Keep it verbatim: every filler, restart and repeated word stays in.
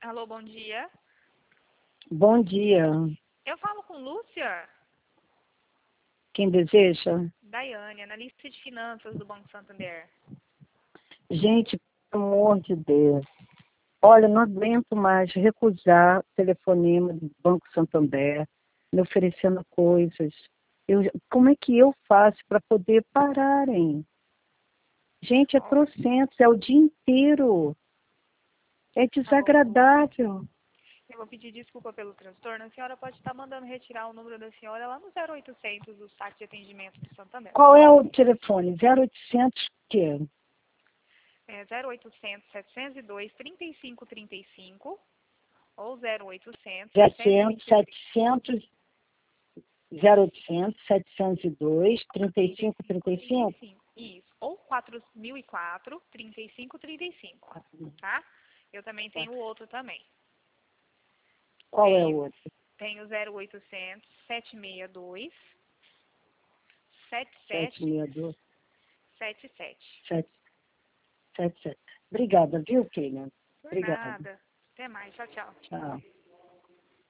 Alô, bom dia. Bom dia. Eu falo com Lúcia? Quem deseja? Daiane, analista de finanças do Banco Santander. Gente, pelo amor de Deus. Olha, não aguento mais recusar telefonema do Banco Santander, me oferecendo coisas. Eu, como é que eu faço para poder pararem? Gente, é trocentos, é o dia inteiro. É desagradável. Eu vou pedir desculpa pelo transtorno. A senhora pode estar mandando retirar o número da senhora lá no zero oitocentos do saque de atendimento do Santander. Qual é o telefone? zero oitocentos o quê? É zero oitocentos, setecentos e dois, trinta e cinco trinta e cinco ou zero oitocentos, setecentos, setecentos, zero oitocentos, setecentos e dois, trinta e cinco, trinta e cinco? Isso. Ou quatro mil e quatro, trinta e cinco trinta e cinco. Tá? Eu também tenho o outro também. Qual tem, é o outro? Tem o zero oitocentos, setecentos e sessenta e dois, setenta e sete sete seis dois. setenta e sete. sete sete sete. Obrigada, viu, filha? Por Obrigada. nada. Até mais. Tchau, tchau. Tchau.